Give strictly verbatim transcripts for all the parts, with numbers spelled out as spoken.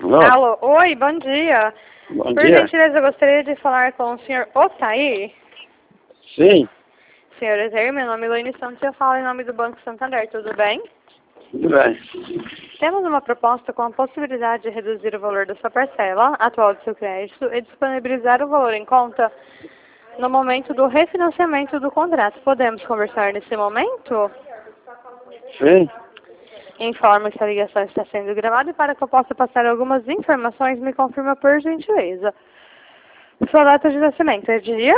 Alô? Alô, oi, bom dia. Bom Por dia. gentileza, eu gostaria de falar com o senhor Otaí. Sim, Senhor Otaí, meu nome é Luíne Santos e eu falo em nome do Banco Santander, tudo bem? tudo bem. Temos uma proposta com a possibilidade de reduzir o valor da sua parcela atual do seu crédito e disponibilizar o valor em conta no momento do refinanciamento do contrato. Podemos conversar nesse momento? Sim, Informo que a ligação está sendo gravada e para que eu possa passar algumas informações, me confirma por gentileza. Sua data de nascimento é dia?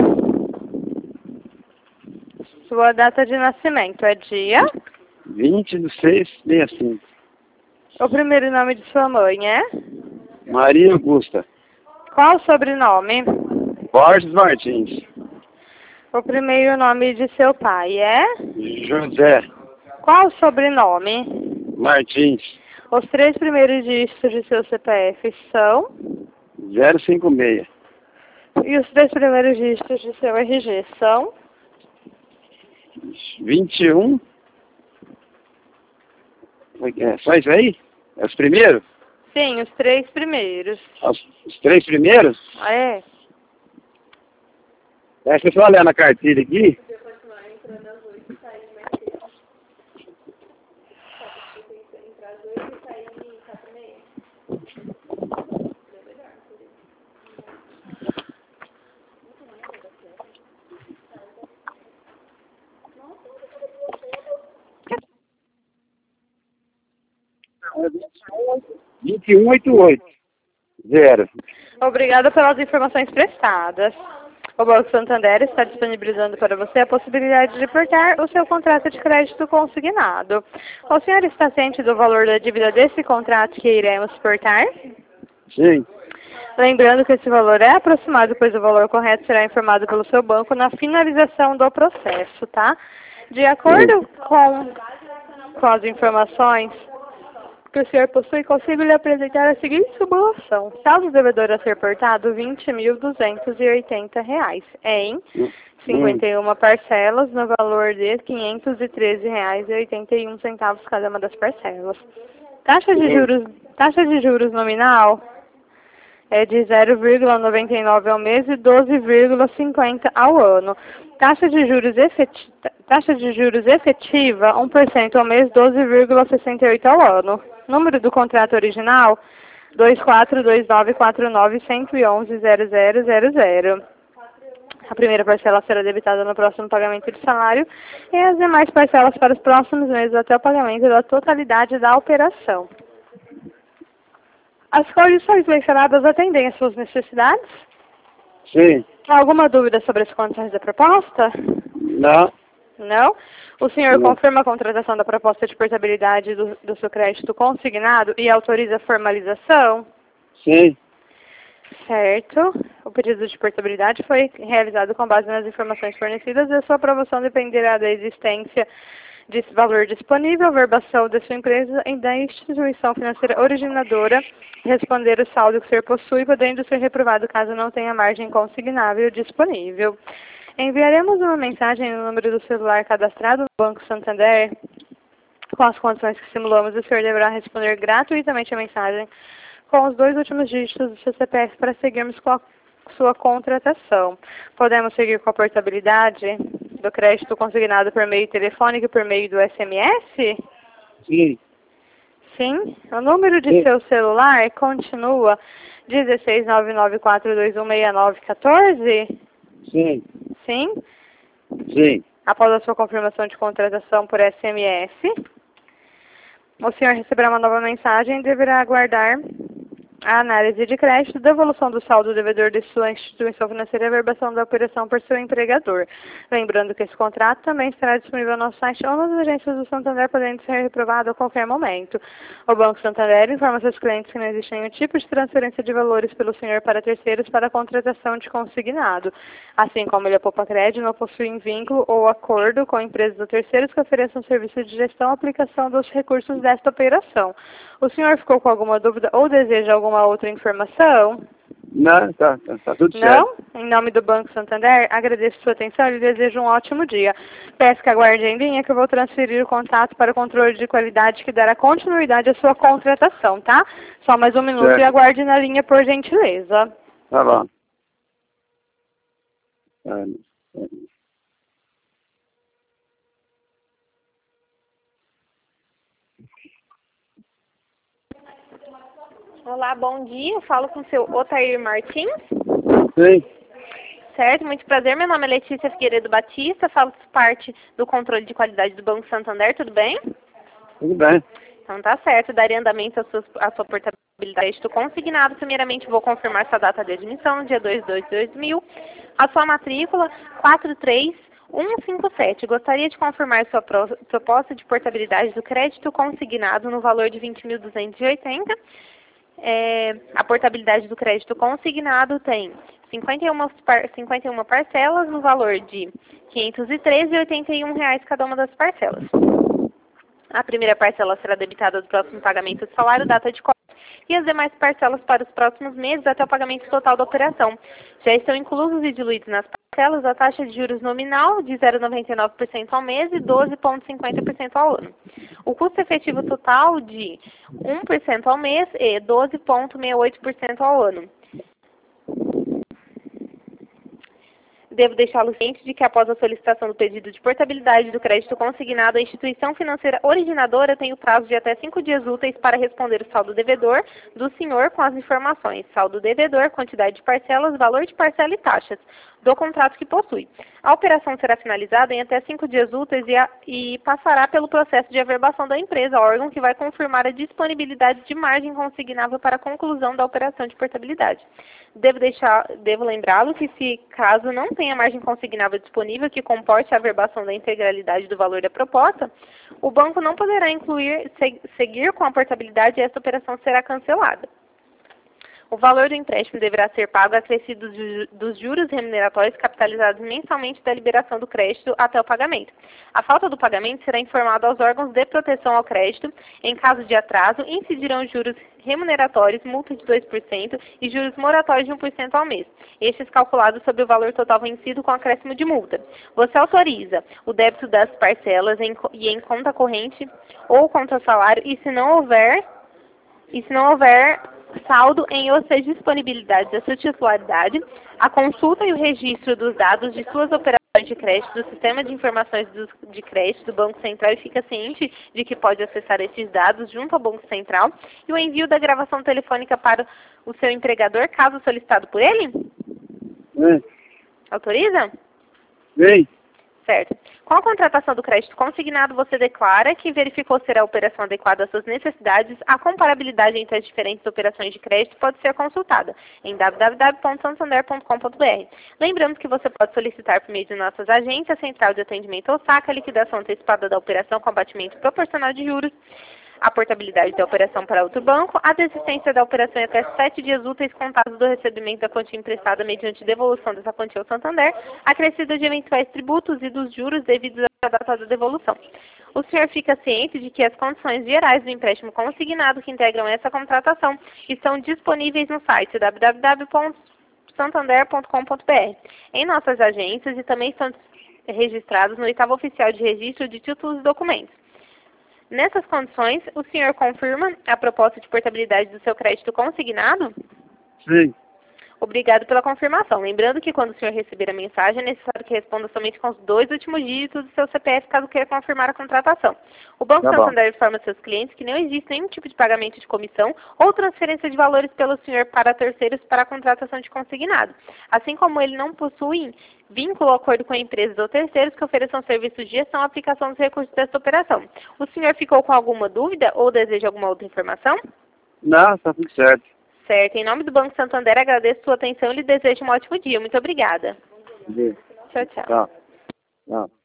Sua data de nascimento é dia? vinte do seis, sessenta e cinco. O primeiro nome de sua mãe é? Maria Augusta. Qual o sobrenome? Borges Martins. O primeiro nome de seu pai é? José Qual o sobrenome? Martins. Os três primeiros dígitos de seu C P F são? zero cinco seis. E os três primeiros dígitos de seu R G são? vinte e um. É só isso aí? É os primeiros? Sim, os três primeiros. Os, os três primeiros? É. É, deixa eu só olhar na carteira aqui. vinte e um oitenta e oito. Zero. Obrigada pelas informações prestadas. O Banco Santander está disponibilizando para você a possibilidade de portar o seu contrato de crédito consignado. O senhor está ciente do valor da dívida desse contrato que iremos portar? Sim. Lembrando que esse valor é aproximado, pois o valor correto será informado pelo seu banco na finalização do processo, tá? De acordo com, com as informações que o senhor possui, consigo lhe apresentar a seguinte simulação. Saldo devedor a ser portado, vinte mil duzentos e oitenta reais, em cinquenta e uma parcelas, no valor de quinhentos e treze reais e oitenta e um centavos cada uma das parcelas. Taxa de juros, taxa de juros nominal é de zero vírgula noventa e nove ao mês e doze vírgula cinquenta ao ano. Taxa de juros efetiva, taxa de juros efetiva, um por cento ao mês, doze vírgula sessenta e oito ao ano. Número do contrato original, dois quatro dois nove quatro nove um um zero zero zero zero. A primeira parcela será debitada no próximo pagamento de salário e as demais parcelas para os próximos meses até o pagamento da totalidade da operação. As condições mencionadas atendem às suas necessidades? Sim. Alguma dúvida sobre as condições da proposta? Não. Não? O senhor Não. confirma a contratação da proposta de portabilidade do, do seu crédito consignado e autoriza a formalização? Sim. Certo. O pedido de portabilidade foi realizado com base nas informações fornecidas e a sua aprovação dependerá da existência de valor disponível, verbação da sua empresa e da instituição financeira originadora, responder o saldo que o senhor possui, podendo ser reprovado caso não tenha margem consignável disponível. Enviaremos uma mensagem no número do celular cadastrado no Banco Santander com as condições que simulamos e o senhor deverá responder gratuitamente a mensagem com os dois últimos dígitos do seu C P F para seguirmos com a sua contratação. Podemos seguir com a portabilidade do crédito consignado por meio telefônico e por meio do S M S? Sim. Sim. O número de Sim. seu celular continua um seis nove nove quatro dois um seis nove um quatro? Sim. Sim. Sim. Após a sua confirmação de contratação por S M S, o senhor receberá uma nova mensagem e deverá aguardar a análise de crédito, devolução do saldo devedor de sua instituição financeira e a verbação da operação por seu empregador. Lembrando que esse contrato também estará disponível no nosso site ou nas agências do Santander, podendo ser reprovado a qualquer momento. O Banco Santander informa seus clientes que não existe nenhum tipo de transferência de valores pelo senhor para terceiros para a contratação de consignado. Assim como ele a Poupa Crédito não possui vínculo ou acordo com empresas ou terceiros que ofereçam serviço de gestão ou aplicação dos recursos desta operação. O senhor ficou com alguma dúvida ou deseja alguma outra informação? Não, tá, tá, tá tudo Não? certo. Em nome do Banco Santander, agradeço sua atenção e desejo um ótimo dia. Peço que aguarde em linha que eu vou transferir o contato para o controle de qualidade que dará continuidade à sua contratação, tá? Só mais um minuto Certo. e aguarde na linha, por gentileza. Tá bom. Tá, tá. Olá, bom dia. Eu falo com o seu Otair Martins. Sim, Certo, muito prazer. Meu nome é Letícia Figueiredo Batista, falo parte do controle de qualidade do Banco Santander, tudo bem? tudo bem. Então tá certo, daria andamento à sua, à sua portabilidade do consignado. Primeiramente vou confirmar sua data de admissão, dia dois de dois de dois mil. A sua matrícula, quatro três um cinco sete. Gostaria de confirmar sua pro, proposta de portabilidade do crédito consignado no valor de vinte mil duzentos e oitenta. É, a portabilidade do crédito consignado tem cinquenta e uma, par, cinquenta e uma parcelas no valor de quinhentos e treze reais e oitenta e um centavos cada uma das parcelas. A primeira parcela será debitada do próximo pagamento do salário, data de corte, e as demais parcelas para os próximos meses até o pagamento total da operação. Já estão inclusos e diluídos nas parcelas a taxa de juros nominal de zero vírgula noventa e nove por cento ao mês e doze vírgula cinquenta por cento ao ano. O custo efetivo total de um por cento ao mês e doze vírgula sessenta e oito por cento ao ano. Devo deixá-lo ciente de que após a solicitação do pedido de portabilidade do crédito consignado, a instituição financeira originadora tem o prazo de até cinco dias úteis para responder o saldo devedor do senhor com as informações: saldo devedor, quantidade de parcelas, valor de parcela e taxas do contrato que possui. A operação será finalizada em até cinco dias úteis e, a, e passará pelo processo de averbação da empresa, órgão que vai confirmar a disponibilidade de margem consignável para a conclusão da operação de portabilidade. Devo, deixar, devo lembrá-lo que, se caso não tenha margem consignável disponível que comporte a averbação da integralidade do valor da proposta, o banco não poderá incluir, seguir com a portabilidade e esta operação será cancelada. O valor do empréstimo deverá ser pago acrescido dos juros remuneratórios capitalizados mensalmente da liberação do crédito até o pagamento. A falta do pagamento será informado aos órgãos de proteção ao crédito. Em caso de atraso, incidirão juros remuneratórios, multa de dois por cento e juros moratórios de um por cento ao mês. Estes calculados sobre o valor total vencido com acréscimo de multa. Você autoriza o débito das parcelas em, e em conta corrente ou conta salário e se não houver, e se não houver saldo em ou seja disponibilidade da sua titularidade, a consulta e o registro dos dados de suas operações de crédito do Sistema de Informações de Crédito do Banco Central e fica ciente de que pode acessar esses dados junto ao Banco Central e o envio da gravação telefônica para o seu empregador, caso solicitado por ele? Sim. Autoriza? Sim. Certo. Com a contratação do crédito consignado, você declara que verificou ser a operação adequada às suas necessidades. A comparabilidade entre as diferentes operações de crédito pode ser consultada em w w w ponto santander ponto com ponto b r. Lembramos que você pode solicitar por meio de nossas agências, Central de Atendimento ou SACA, a liquidação antecipada da operação com abatimento proporcional de juros, a portabilidade da operação para outro banco, a desistência da operação em até sete dias úteis contados do recebimento da quantia emprestada mediante devolução dessa quantia ao Santander, acrescida de eventuais tributos e dos juros devidos à data da devolução. O senhor fica ciente de que as condições gerais do empréstimo consignado que integram essa contratação estão disponíveis no site w w w ponto santander ponto com ponto b r, em nossas agências e também estão registrados no oitavo oficial de registro de títulos e documentos. Nessas condições, o senhor confirma a proposta de portabilidade do seu crédito consignado? Sim. Obrigado pela confirmação. Lembrando que quando o senhor receber a mensagem, é necessário que responda somente com os dois últimos dígitos do seu C P F, caso queira confirmar a contratação. O Banco Tá Santander informa seus clientes que não existe nenhum tipo de pagamento de comissão ou transferência de valores pelo senhor para terceiros para a contratação de consignado. Assim como ele não possui vínculo ou acordo com empresas ou terceiros que ofereçam serviços de gestão ou aplicação dos recursos dessa operação. O senhor ficou com alguma dúvida ou deseja alguma outra informação? Não, tá tudo certo. Certo. Em nome do Banco Santander, agradeço sua atenção e lhe desejo um ótimo dia. Muito obrigada. Sim. Tchau, tchau. Tá. Tá.